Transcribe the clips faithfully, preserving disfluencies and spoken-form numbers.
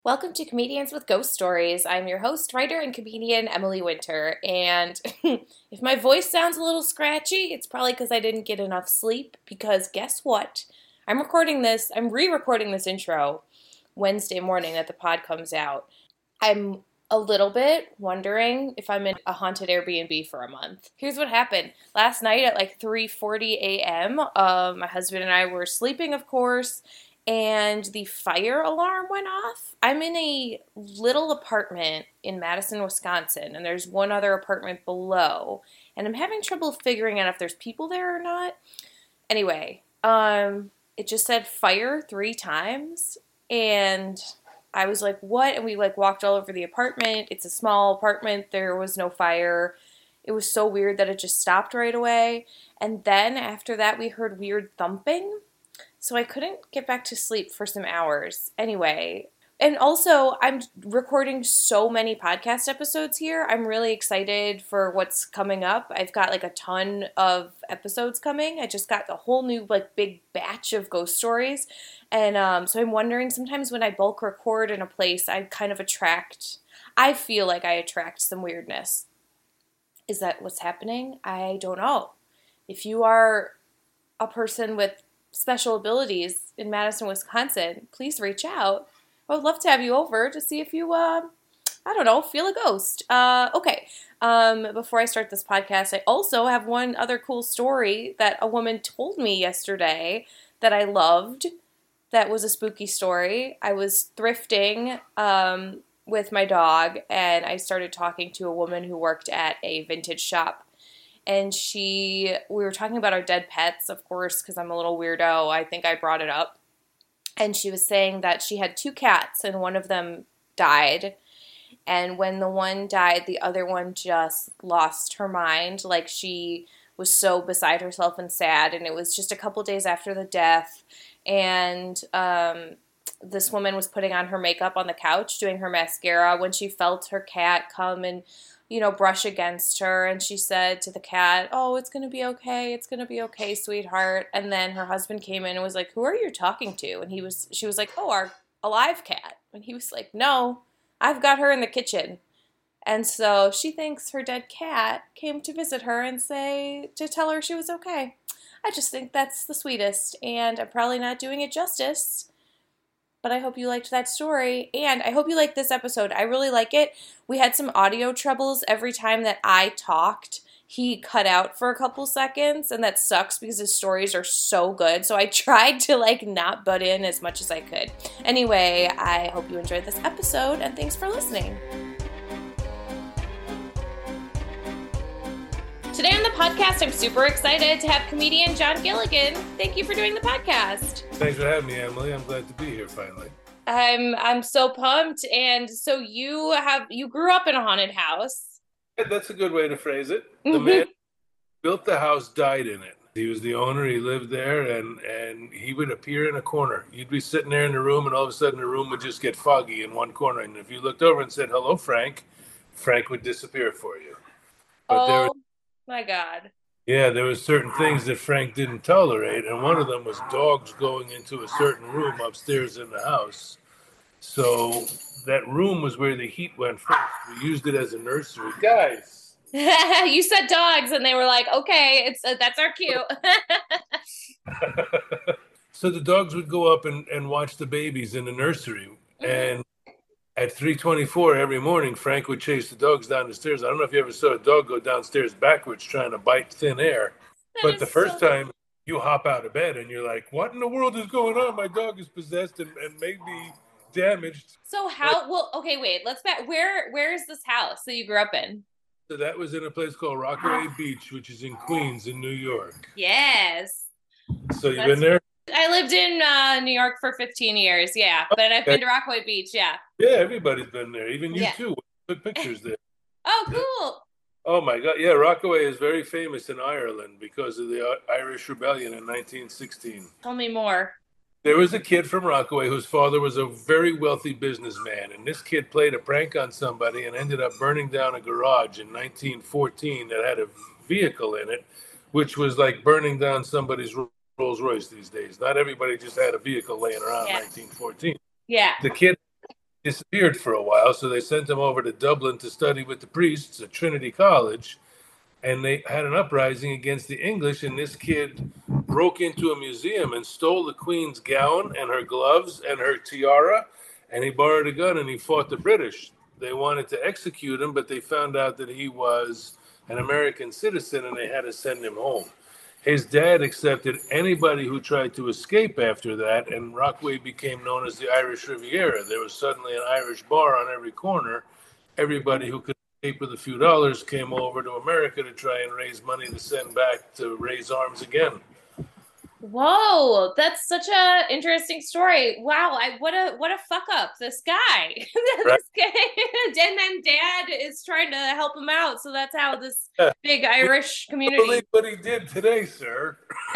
Welcome to Comedians with Ghost Stories. I'm your host, writer, and comedian Emily Winter. And if my voice sounds a little scratchy, it's probably because I didn't get enough sleep. Because guess what? I'm recording this, I'm re-recording this intro Wednesday morning that the pod comes out. I'm a little bit wondering if I'm in a haunted Airbnb for a month. Here's what happened. Last night at like three forty a.m., uh, my husband and I were sleeping, of course, and the fire alarm went off. I'm in a little apartment in Madison, Wisconsin, and there's one other apartment below, and I'm having trouble figuring out if there's people there or not. Anyway, um, it just said fire three times, and I was like, what? And we like walked all over the apartment. It's a small apartment. There was no fire. It was so weird that it just stopped right away. And then after that, we heard weird thumping. So I couldn't get back to sleep for some hours. Anyway, and also I'm recording so many podcast episodes here. I'm really excited for what's coming up. I've got like a ton of episodes coming. I just got a whole new like big batch of ghost stories. And um, so I'm wondering, sometimes when I bulk record in a place, I kind of attract, I feel like I attract some weirdness. Is that what's happening? I don't know. If you are a person with special abilities in Madison, Wisconsin, please reach out. I would love to have you over to see if you, uh, I don't know, feel a ghost. Uh, okay, um, before I start this podcast, I also have one other cool story that a woman told me yesterday that I loved. That was a spooky story. I was thrifting um, with my dog, and I started talking to a woman who worked at a vintage shop. And she, we were talking about our dead pets, of course, because I'm a little weirdo. I think I brought it up. And she was saying that she had two cats, and one of them died. And when the one died, the other one just lost her mind. Like, she was so beside herself and sad. And it was just a couple days after the death. And um, this woman was putting on her makeup on the couch, doing her mascara, when she felt her cat come and, you know, brush against her, and she said to the cat, oh, it's going to be okay, it's going to be okay, sweetheart. And then her husband came in and was like, who are you talking to? And he was, she was like, oh, our alive cat. And he was like, no, I've got her in the kitchen. And so she thinks her dead cat came to visit her and say, to tell her she was okay. I just think that's the sweetest, and I'm probably not doing it justice. But I hope you liked that story, and I hope you liked this episode. I really like it. We had some audio troubles every time that I talked. He cut out for a couple seconds, and that sucks because his stories are so good. So I tried to, like, not butt in as much as I could. Anyway, I hope you enjoyed this episode, and thanks for listening. Today on the podcast, I'm super excited to have comedian John Gilligan. Thank you for doing the podcast. Thanks for having me, Emily. I'm glad to be here finally. I'm I'm so pumped. And so you have you grew up in a haunted house. That's a good way to phrase it. The man who built the house died in it. He was the owner. He lived there, and and he would appear in a corner. You'd be sitting there in the room, and all of a sudden the room would just get foggy in one corner. And if you looked over and said, hello, Frank, Frank would disappear for you. But oh, there was, my God. Yeah, there were certain things that Frank didn't tolerate, and one of them was dogs going into a certain room upstairs in the house. So that room was where the heat went first. We used it as a nursery. Guys! You said dogs, and they were like, okay, it's uh, that's our cue. So the dogs would go up and, and watch the babies in the nursery, and at three twenty-four every morning, Frank would chase the dogs down the stairs. I don't know if you ever saw a dog go downstairs backwards trying to bite thin air. That but the first so... time you hop out of bed and you're like, what in the world is going on? My dog is possessed and, and maybe damaged. So how, well, okay, wait, let's back. Where, where is this house that you grew up in? So that was in a place called Rockaway Beach, which is in Queens in New York. Yes. So you've That's... been there? I lived in uh, New York for fifteen years, yeah. But I've been to Rockaway Beach, yeah. Yeah, everybody's been there. Even you, yeah. too. Put pictures there. Oh, cool. Oh, my God. Yeah, Rockaway is very famous in Ireland because of the Irish Rebellion in nineteen sixteen. Tell me more. There was a kid from Rockaway whose father was a very wealthy businessman. And this kid played a prank on somebody and ended up burning down a garage in nineteen fourteen that had a vehicle in it, which was like burning down somebody's Rolls Royce these days. Not everybody just had a vehicle laying around yeah. in nineteen fourteen. Yeah. The kid disappeared for a while, so they sent him over to Dublin to study with the priests at Trinity College, and they had an uprising against the English, and this kid broke into a museum and stole the queen's gown and her gloves and her tiara, and he borrowed a gun and he fought the British. They wanted to execute him, but they found out that he was an American citizen and they had to send him home. His dad accepted anybody who tried to escape after that, and Rockaway became known as the Irish Riviera. There was suddenly an Irish bar on every corner. Everybody who could escape with a few dollars came over to America to try and raise money to send back to raise arms again. Whoa, that's such a interesting story. Wow, I what a what a fuck up this guy. Right? This guy and then dad is trying to help him out. So that's how this Yeah. big Irish Believe community. what he did today, sir.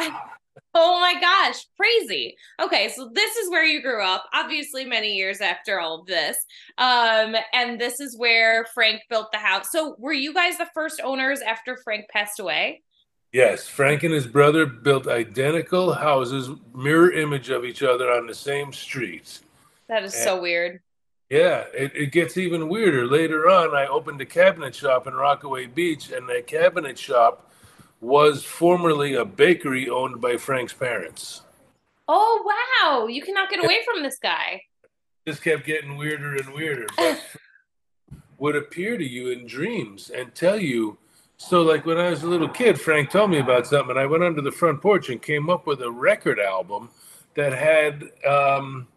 Oh my gosh, crazy. Okay, so this is where you grew up, obviously many years after all of this. Um, and this is where Frank built the house. So were you guys the first owners after Frank passed away? Yes, Frank and his brother built identical houses, mirror image of each other on the same street. That is And so weird. yeah, it, it gets even weirder. Later on, I opened a cabinet shop in Rockaway Beach, and that cabinet shop was formerly a bakery owned by Frank's parents. Oh wow, you cannot get away from this guy. This kept getting weirder and weirder, but would appear to you in dreams and tell you. So, like when I was a little kid, Frank told me about something, and I went under the front porch and came up with a record album that had um,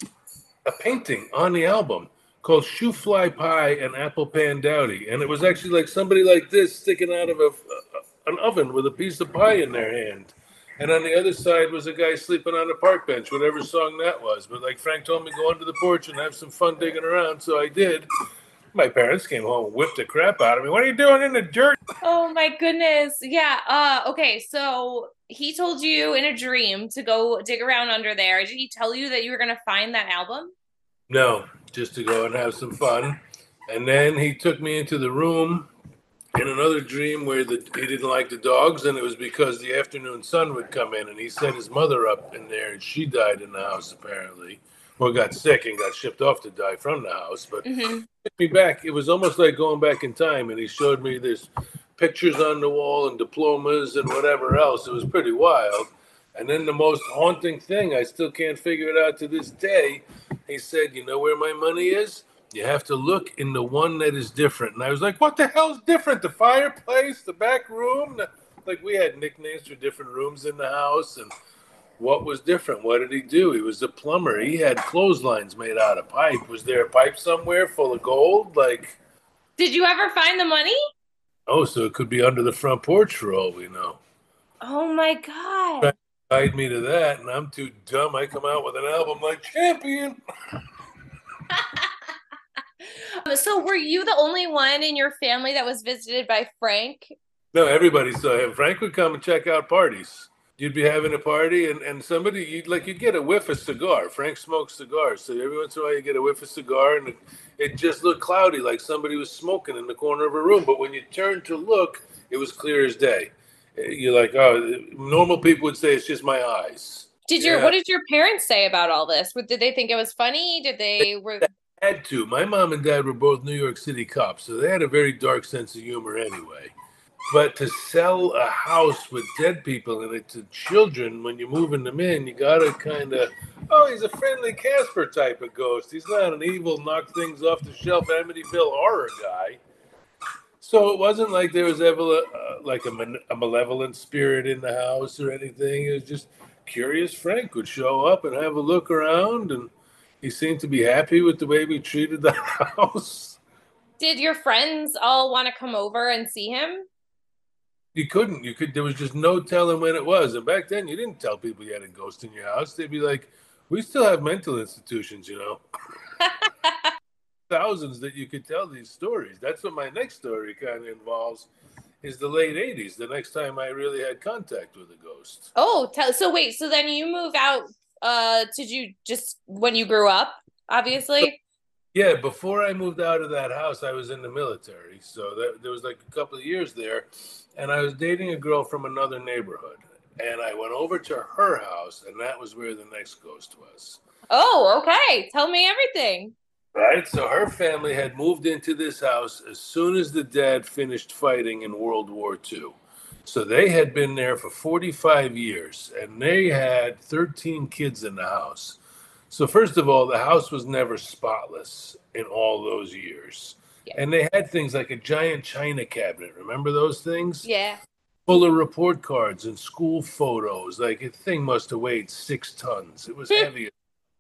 a painting on the album called Shoe Fly Pie and Apple Pan Dowdy. And it was actually like somebody like this sticking out of a, a, an oven with a piece of pie in their hand. And on the other side was a guy sleeping on a park bench, whatever song that was. But like Frank told me, go under the porch and have some fun digging around. So I did. My parents came home and whipped the crap out of me. What are you doing in the dirt? Oh my goodness. Yeah. Uh okay, so he told you in a dream to go dig around under there. Did he tell you that you were gonna find that album? No, just to go and have some fun. And then he took me into the room in another dream where the, he didn't like the dogs, and it was because the afternoon sun would come in, and he set his mother up in there, and she died in the house apparently, or got sick and got shipped off to die from the house. But Mm-hmm. took me back. It was almost like going back in time, and he showed me this pictures on the wall and diplomas and whatever else. It was pretty wild. And then the most haunting thing, I still can't figure it out to this day. He said, "You know where my money is? You have to look in the one that is different." And I was like, "What the hell's different? The fireplace, the back room?" The, like we had nicknames for different rooms in the house, and what was different? What did he do? He was a plumber. He had clotheslines made out of pipe. Was there a pipe somewhere full of gold? Like, Did you ever find the money? oh, so it could be under the front porch for all we know. Oh my Try God. to guide me to that, and I'm too dumb. I come out with an album like Champion. So were you the only one in your family that was visited by Frank? No, everybody saw him. Frank would come and check out parties. You'd be having a party, and, and somebody, you'd like, you'd get a whiff of cigar. Frank smokes cigars. So every once in a while, you get a whiff of cigar, and it, it just looked cloudy, like somebody was smoking in the corner of a room. But when you turned to look, it was clear as day. You're like, oh, normal people would say it's just my eyes. Did your Yeah, what did your parents say about all this? What- Did they think it was funny? Did they were had to. My mom and dad were both New York City cops, so they had a very dark sense of humor anyway. But to sell a house with dead people in it to children when you're moving them in, you gotta kind of, oh, he's a friendly Casper type of ghost. He's not an evil, knock things off the shelf Amityville horror guy. So it wasn't like there was ever a, uh, like a, man- a malevolent spirit in the house or anything. It was just curious Frank would show up and have a look around, and he seemed to be happy with the way we treated the house. did your friends all want to come over and see him? You couldn't. You could. There was just no telling when it was. And back then, you didn't tell people you had a ghost in your house. They'd be like, "We still have mental institutions, you know." Thousands that you could tell these stories. That's what my next story kind of involves. Is the late eighties. The next time I really had contact with a ghost. Oh, tell, so wait, so then you move out uh did you just when you grew up, obviously? Yeah, before I moved out of that house, I was in the military. So that, there was like a couple of years there. And I was dating a girl from another neighborhood. And I went over to her house, and that was where the next ghost was. Oh, okay. Tell me everything. Right? So her family had moved into this house as soon as the dad finished fighting in World War Two. So they had been there for forty-five years and they had thirteen kids in the house. So, first of all, the house was never spotless in all those years. Yeah. And they had things like a giant china cabinet. Remember those things? Yeah. Full of report cards and school photos. Like, the thing must have weighed six tons. It was heavy.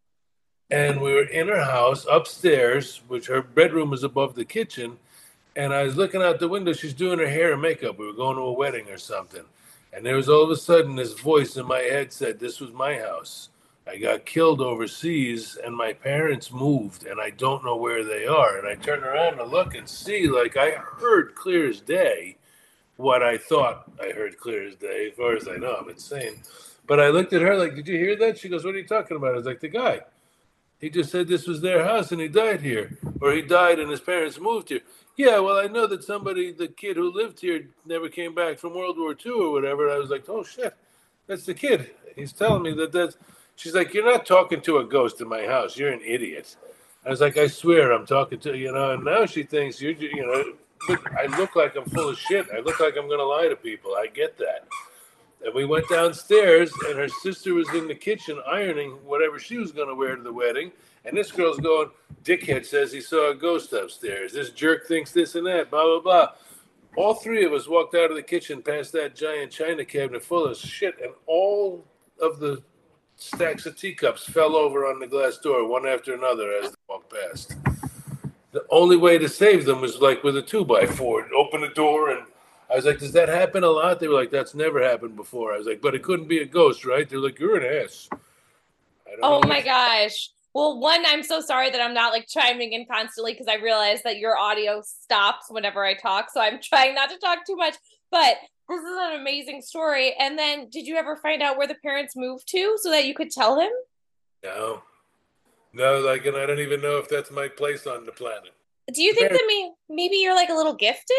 And we were in her house upstairs, which her bedroom was above the kitchen. And I was looking out the window. She's doing her hair and makeup. We were going to a wedding or something. And there was all of a sudden this voice in my head said, "This was my house. I got killed overseas and my parents moved and I don't know where they are." And I turned around to look and see, like, I heard clear as day what I thought I heard clear as day. As far as I know, I'm insane. But I looked at her like, "Did you hear that?" She goes, "What are you talking about?" I was like, "The guy. He just said this was their house and he died here, or he died and his parents moved here." "Yeah, well, I know that somebody, the kid who lived here, never came back from World War Two or whatever." I was like, "Oh shit, that's the kid." He's telling me that that's. She's like, "You're not talking to a ghost in my house. You're an idiot." I was like, "I swear I'm talking to you know." And now she thinks you're, you know, but I look like I'm full of shit. I look like I'm going to lie to people. I get that. And we went downstairs, and her sister was in the kitchen ironing whatever she was going to wear to the wedding. And this girl's going, "Dickhead says he saw a ghost upstairs. This jerk thinks this and that, blah, blah, blah." All three of us walked out of the kitchen past that giant china cabinet full of shit, and all of the stacks of teacups fell over on the glass door, one after another, as they walked past. The only way to save them was like with a two by four. Open the door, and I was like, "Does that happen a lot?" They were like, "That's never happened before." I was like, "But it couldn't be a ghost, right?" They're like, "You're an ass." I don't know Oh my what. gosh. Well, one, I'm so sorry that I'm not like chiming in constantly because I realize that your audio stops whenever I talk. So I'm trying not to talk too much. But this is an amazing story. And then did you ever find out where the parents moved to so that you could tell him? No, no, like, and I don't even know if that's my place on the planet. Do you The think parents, that may, maybe you're like a little gifted?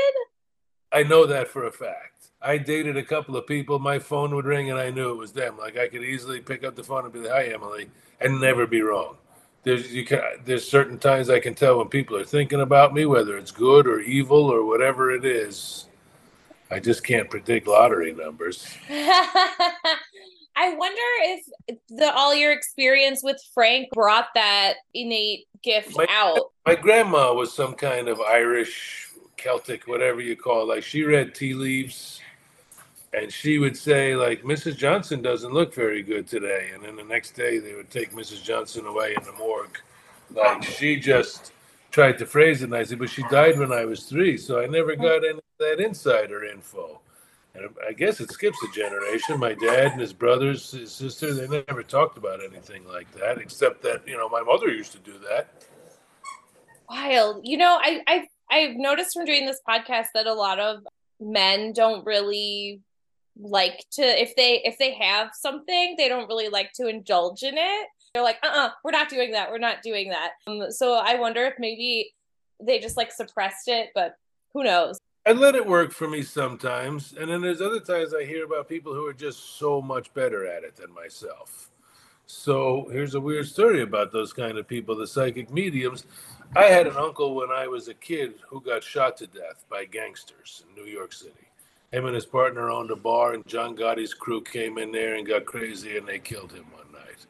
I know that for a fact. I dated a couple of people. My phone would ring, and I knew it was them. Like, I could easily pick up the phone and be like, "Hi, Emily," and never be wrong. There's you can there's certain times I can tell when people are thinking about me, whether it's good or evil or whatever it is. I just can't predict lottery numbers. I wonder if the all your experience with Frank brought that innate gift My out. my grandma was some kind of Irish, Celtic, whatever you call it. Like, she read tea leaves, and she would say, like, "Missus Johnson doesn't look very good today," and then the next day they would take Missus Johnson away in the morgue. Like, she just tried to phrase it nicely, but she died when I was three, so I never got any of that insider info. And I guess it skips a generation. My dad and his brothers, his sister, they never talked about anything like that, except that, you know, my mother used to do that. Wild. You know, I, I've I've noticed from doing this podcast that a lot of men don't really like to if they if they have something, they don't really like to indulge in it. They're like, uh-uh, we're not doing that. We're not doing that. Um, so I wonder if maybe they just like suppressed it, but who knows? I let it work for me sometimes, and then there's other times I hear about people who are just so much better at it than myself. So here's a weird story about those kind of people, the psychic mediums. I had an uncle when I was a kid who got shot to death by gangsters in New York City. Him and his partner owned a bar, and John Gotti's crew came in there and got crazy, and they killed him one night.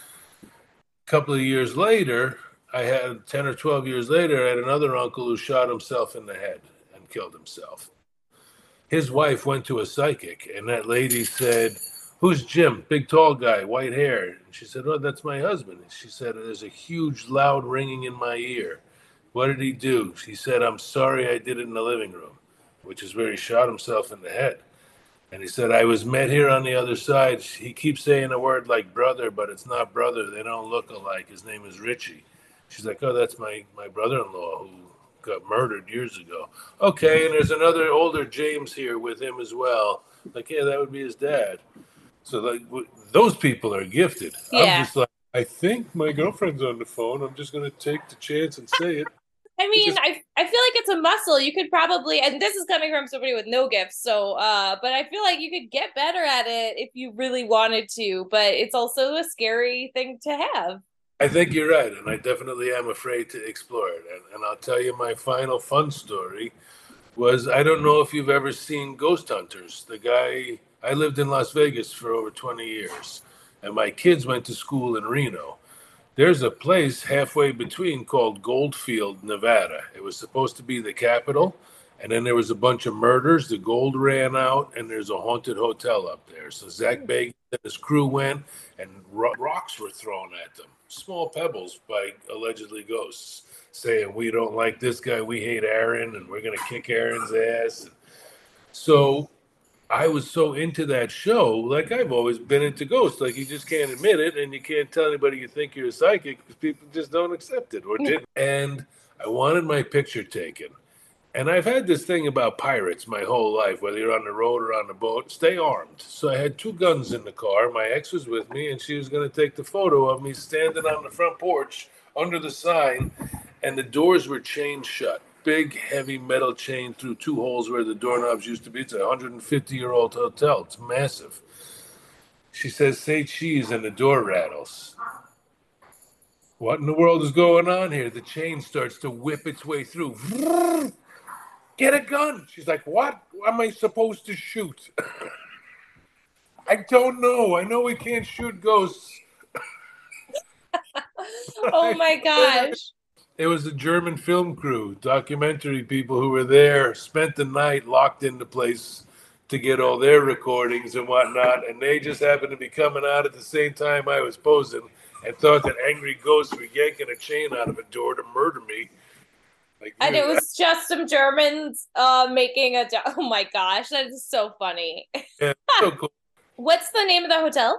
A couple of years later, I had ten or twelve years later, I had another uncle who shot himself in the head and killed himself. His wife went to a psychic, and that lady said, "Who's Jim? Big tall guy, white hair." And she said, "Oh, that's my husband." And she said, "There's a huge loud ringing in my ear." "What did he do?" She said, "I'm sorry, I did it in the living room," which is where he shot himself in the head. And he said, "I was met here on the other side." He keeps saying a word like brother, but it's not brother. They don't look alike. His name is Richie. She's like, "Oh, that's my, my brother-in-law who got murdered years ago." "Okay, and there's another older James here with him as well." Like, yeah, that would be his dad. So, like, w- those people are gifted. I'm Yeah. just like, I think my girlfriend's on the phone. I'm just going to take the chance and say it. I It's mean, just, I I feel like it's a muscle. You could probably, and this is coming from somebody with no gifts, so uh, but I feel like you could get better at it if you really wanted to. But it's also a scary thing to have. I think you're right, and I definitely am afraid to explore it. And, and I'll tell you my final fun story was I don't know if you've ever seen Ghost Hunters. The guy, I lived in Las Vegas for over twenty years, and my kids went to school in Reno. There's a place halfway between called Goldfield, Nevada. It was supposed to be the capital, and then there was a bunch of murders. The gold ran out, and there's a haunted hotel up there. So Zach Bagans and his crew went, and ro- rocks were thrown at them, small pebbles by allegedly ghosts, saying, "We don't like this guy. We hate Aaron, and we're going to kick Aaron's ass." So I was so into that show, like I've always been into ghosts. Like you just can't admit it, and you can't tell anybody you think you're a psychic because people just don't accept it or didn't. And I wanted my picture taken. And I've had this thing about pirates my whole life, whether you're on the road or on the boat, stay armed. So I had two guns in the car. My ex was with me, and she was going to take the photo of me standing on the front porch under the sign, and the doors were chained shut. Big, heavy metal chain through two holes where the doorknobs used to be. It's a one hundred fifty year old hotel. It's massive. She says, "Say cheese," and the door rattles. What in the world is going on here? The chain starts to whip its way through. Get a gun. She's like, "What am I supposed to shoot?" I don't know. I know we can't shoot ghosts. Oh my gosh. It was a German film crew, documentary people who were there, spent the night locked in the place to get all their recordings and whatnot. And they just happened to be coming out at the same time I was posing and thought that angry ghosts were yanking a chain out of a door to murder me. Like, And it was just some Germans uh, making a. Do- oh my gosh, that is so funny. yeah, so cool. What's the name of the hotel?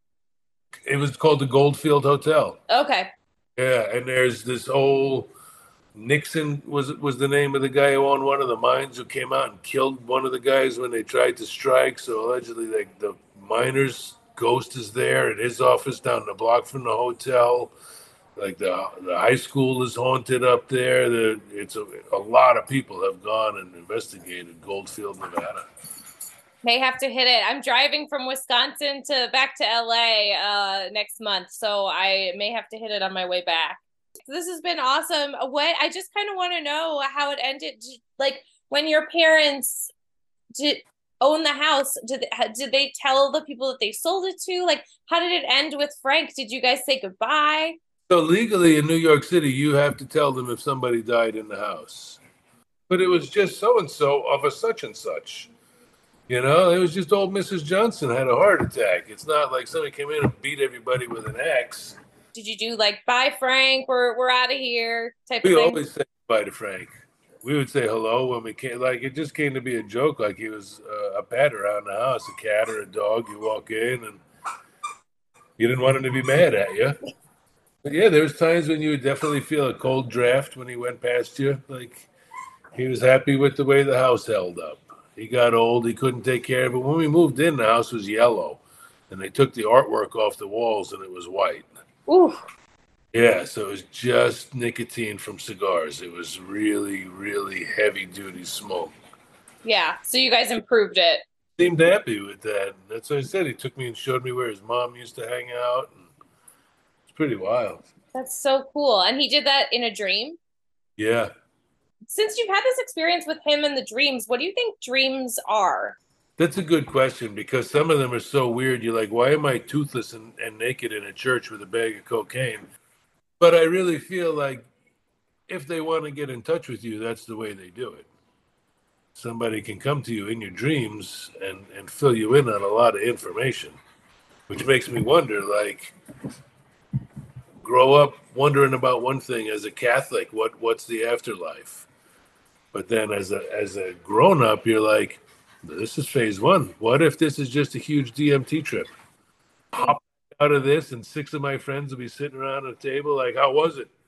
It was called the Goldfield Hotel. Okay. Yeah, and there's this whole Nixon was was the name of the guy who owned one of the mines who came out and killed one of the guys when they tried to strike. So allegedly, like the miners' ghost is there at his office down the block from the hotel. Like the the high school is haunted up there. The, it's a, a lot of people have gone and investigated Goldfield, Nevada. May have to hit it. I'm driving from Wisconsin to back to L A uh, next month, so I may have to hit it on my way back. This has been awesome. What I just kind of want to know how it ended. Like when your parents did own the house, did they, did they tell the people that they sold it to? Like, how did it end with Frank? Did you guys say goodbye? So legally in New York City, you have to tell them if somebody died in the house. But it was just so and so of a such and such. You know, it was just old Missus Johnson had a heart attack. It's not like somebody came in and beat everybody with an axe. Did you do like bye Frank, we're we're out of here type We of thing? always say bye to Frank. We would say hello when we came. Like it just came to be a joke. Like he was uh, a pet around the house, a cat or a dog. You walk in and you didn't want him to be mad at you. But yeah, there was times when you would definitely feel a cold draft when he went past you. Like he was happy with the way the house held up. He got old. He couldn't take care of it. When we moved in, the house was yellow, and they took the artwork off the walls, and it was white. Ooh. Yeah, so it was just nicotine from cigars. It was really, really heavy duty smoke. Yeah. So you guys improved it. Seemed happy with that. That's what I said. He took me and showed me where his mom used to hang out. And it's pretty wild. That's so cool. And he did that in a dream? Yeah. Since you've had this experience with him and the dreams, what do you think dreams are? That's a good question because some of them are so weird. You're like, why am I toothless and, and naked in a church with a bag of cocaine? But I really feel like if they want to get in touch with you, that's the way they do it. Somebody can come to you in your dreams and, and fill you in on a lot of information, which makes me wonder, like, grow up wondering about one thing as a Catholic, what what's the afterlife? But then as a as a grown up, you're like, this is phase one. What if this is just a huge D M T trip? Hop out of this and six of my friends will be sitting around a table like, how was it?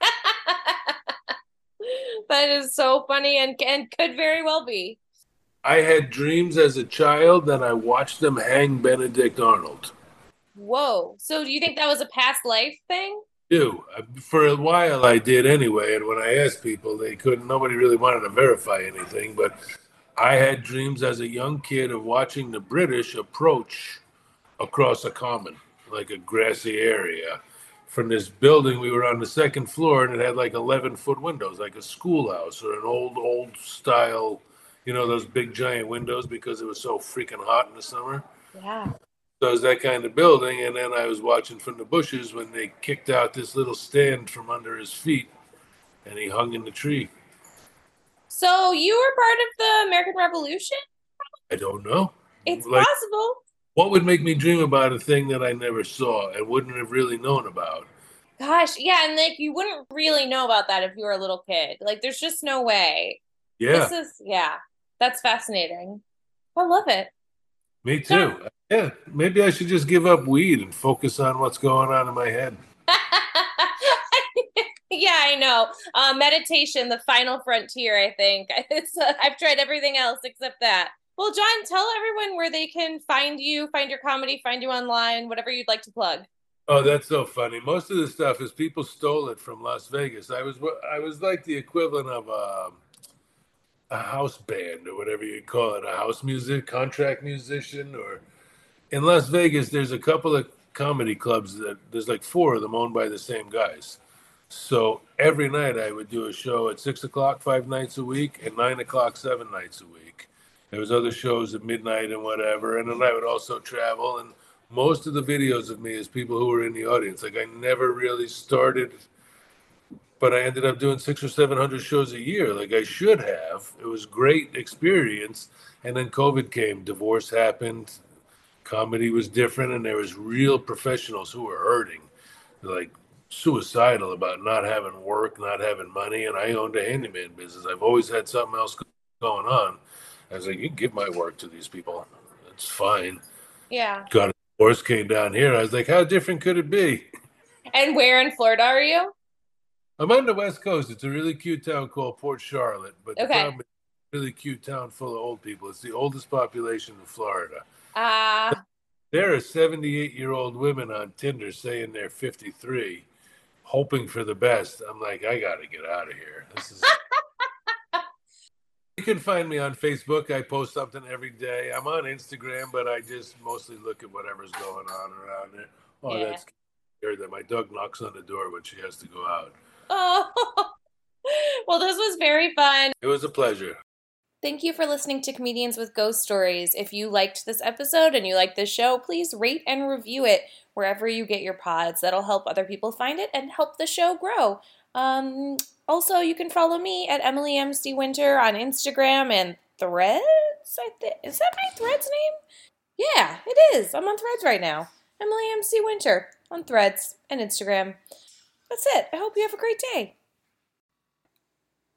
That is so funny and, and could very well be. I had dreams as a child that I watched them hang Benedict Arnold. Whoa. So do you think that was a past life thing? Do. For a while I did anyway, and when I asked people, they couldn't, nobody really wanted to verify anything, but I had dreams as a young kid of watching the British approach across a common, like a grassy area, from this building. We were on the second floor, and it had like eleven foot windows, like a schoolhouse or an old, old style, you know, those big giant windows because it was so freaking hot in the summer. Yeah. So it was that kind of building. And then I was watching from the bushes when they kicked out this little stand from under his feet, and he hung in the tree. So you were part of the American Revolution? I don't know. It's Like, possible. what would make me dream about a thing that I never saw and wouldn't have really known about? Gosh, yeah, and like you wouldn't really know about that if you were a little kid. Like there's just no way. Yeah, This is, yeah, that's fascinating. I love it. me John. too. Yeah, maybe I should just give up weed and focus on what's going on in my head. Yeah, I know. Uh, meditation, the final frontier, I think. It's uh, I've tried everything else except that. Well, John, tell everyone where they can find you, find your comedy, find you online, whatever you'd like to plug. Oh, that's so funny. Most of the stuff is people stole it from Las Vegas. I was I was like the equivalent of a, a house band or whatever you call it, a house music contract musician. Or in Las Vegas, there's a couple of comedy clubs that there's like four of them owned by the same guys. So every night I would do a show at six o'clock five nights a week and nine o'clock seven nights a week. There was other shows at midnight and whatever, and then I would also travel. And most of the videos of me is people who were in the audience. Like I never really started, but I ended up doing six or seven hundred shows a year, like I should have. It was great experience, and then COVID came, divorce happened, comedy was different, and there was real professionals who were hurting, like suicidal about not having work, not having money. And I owned a handyman business. I've always had something else going on. I was like, you can give my work to these people. It's fine. Yeah. Got a divorce, came down here. I was like, how different could it be? And where in Florida are you? I'm on the West Coast. It's a really cute town called Port Charlotte. But the Okay. problem is it's a really cute town full of old people. It's the oldest population in Florida. Uh, There are seventy-eight-year-old women on Tinder saying they're fifty-three, hoping for the best. I'm like, I got to get out of here. This is. You can find me on Facebook. I post something every day. I'm on Instagram, but I just mostly look at whatever's going on around there. Oh, Yeah. that's scary that my dog knocks on the door when she has to go out. oh, well, this was very fun. It was a pleasure. Thank you for listening to Comedians with Ghost Stories. If you liked this episode and you like this show, please rate and review it wherever you get your pods. That'll help other people find it and help the show grow. Um, also, you can follow me at Emily M C Winter on Instagram and Threads. I think is that my Threads name? Yeah, it is. I'm on Threads right now. Emily M C Winter on Threads and Instagram. That's it. I hope you have a great day.